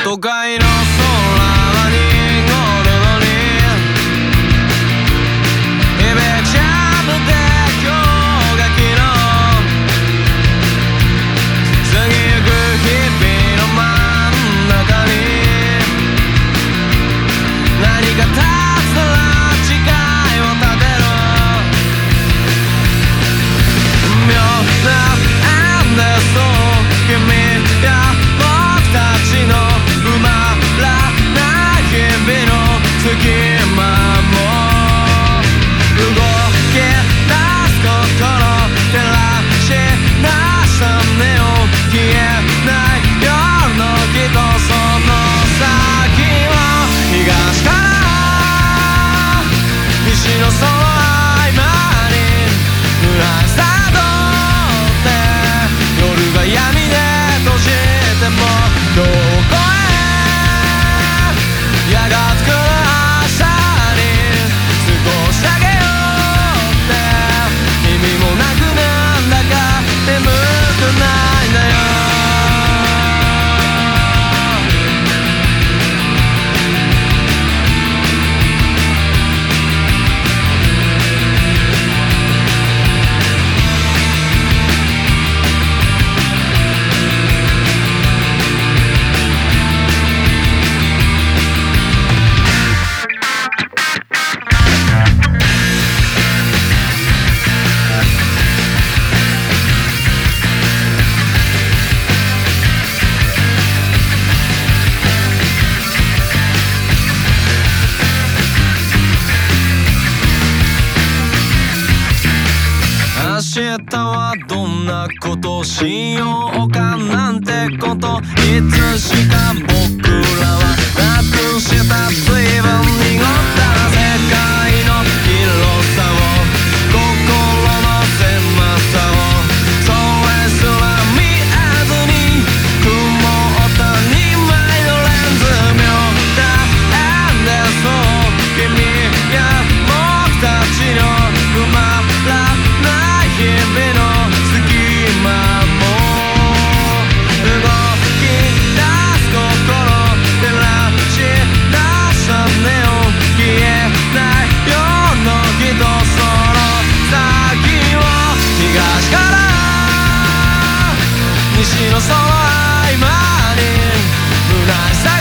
都会の空にゴロロに響きちゃって今日が昨日過ぎゆく日々の真ん中に何か立つなら誓いを立てろ妙な縁ですと君や僕たちの埋まらない日々の隙間も動き出す心照らし出したネオン消えない夜の人その先は東から西のその合間に濡らさどって夜が闇で閉じてもどこへやがつく明日に少しだけ寄って意味もなくなんだか眠くないんだよ明日はどんなことしようかなんてこといつしか僕らはなくした随分濁った世界の広さを心の狭さをそれすら見えずに曇った2枚のレンズ妙な縁でそう君や僕たちの生まらない日々の隙間も動き出す心照らし出したネオン消えない夜の人その先を東から西のその合間に虚しさ